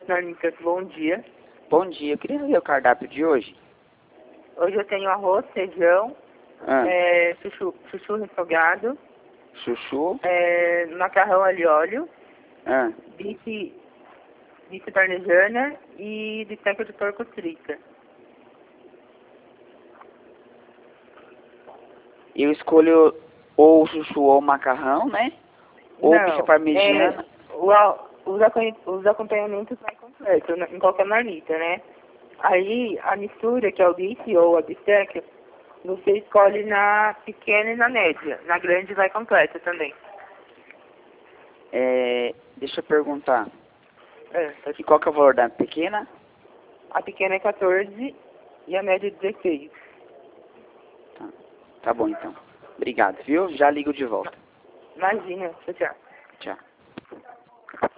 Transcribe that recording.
Marmitas, bom dia. Bom dia, eu queria ver o cardápio de hoje. Hoje eu tenho arroz, feijão, Ah, chuchu refogado, chuchu. macarrão alho e óleo, Ah, bife parmegiana e bisteca de porco frita. eu escolho ou o chuchu ou o macarrão, né? Ou Não, bife parmegiana. os acompanhamentos vai completo, em qualquer marmita, né? Aí, a mistura, que é o bife ou a bisteca, você escolhe na pequena e na média. Na grande vai completa também. Deixa eu perguntar. Pode- E qual que é o valor da pequena? A pequena é 14 e a média é 16. Tá bom então. Obrigado, viu? Já ligo de volta. Imagina, tchau, tchau. Tchau.